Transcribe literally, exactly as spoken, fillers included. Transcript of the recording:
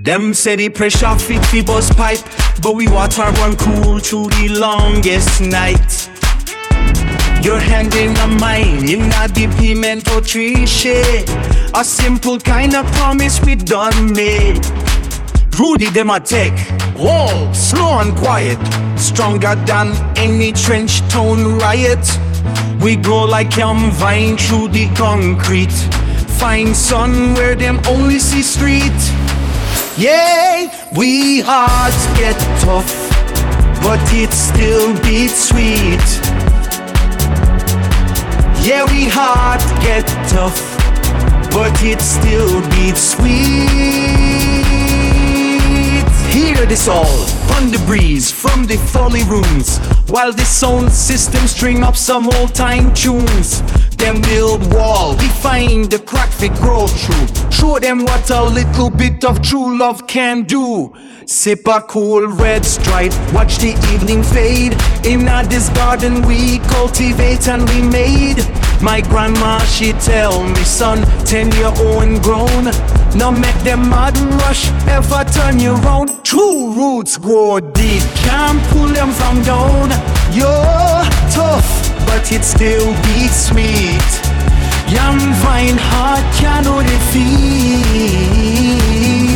Them say the pressure fit fi bust pipe, but we water run cool through the longest night. Your hand in a mine, in a the pimento tree shade. A simple kind of promise we done made. Rudy them a take, whoa, slow and quiet. Stronger than any trench town riot. We grow like yam vine through the concrete. Find sun where them only see street. Yeah, we hearts get tough, but it still beats sweet. Yeah, we heart get tough, but it still beats sweet. Hear this all on the breeze from the folly rooms, while the sound system string up some old time tunes. Them build wall, we find the crack they grow through. Show them what a little bit of true love can do. Sip a cool red Stripe, watch the evening fade. In a this garden we cultivate and we made. My grandma she tell me, son, ten year old grown. Now make them mad rush ever turn you round. True roots grow deep, can't pull them from down. You're tough, but it still beats sweet. Yam vine heart cannot defeat.